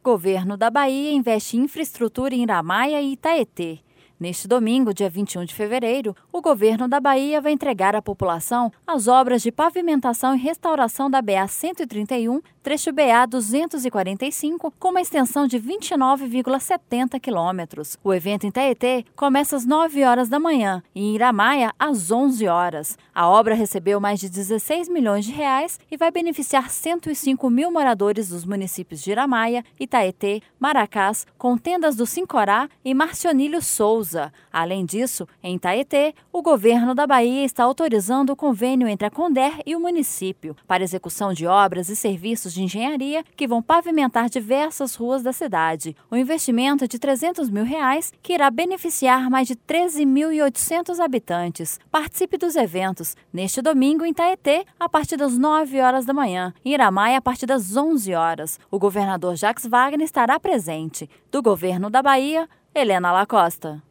Governo da Bahia investe em infraestrutura em Iramaia e Itaetê. Neste domingo, dia 21 de fevereiro, o governo da Bahia vai entregar à população as obras de pavimentação e restauração da BA-131, trecho BA-245, com uma extensão de 29,70 quilômetros. O evento em Itaetê começa às 9 horas da manhã e em Iramaia às 11 horas. A obra recebeu mais de 16 milhões de reais e vai beneficiar 105 mil moradores dos municípios de Iramaia, Itaetê, Maracás, Contendas do Sincorá e Marcionílio Souza. Além disso, em Itaetê, o governo da Bahia está autorizando o convênio entre a Conder e o município para execução de obras e serviços de engenharia que vão pavimentar diversas ruas da cidade. O investimento é de R$300 mil, que irá beneficiar mais de 13.800 habitantes. Participe dos eventos neste domingo em Itaetê, a partir das 9 horas da manhã, em Iramaia, a partir das 11 horas. O governador Jacques Wagner estará presente. Do governo da Bahia, Helena Lacosta.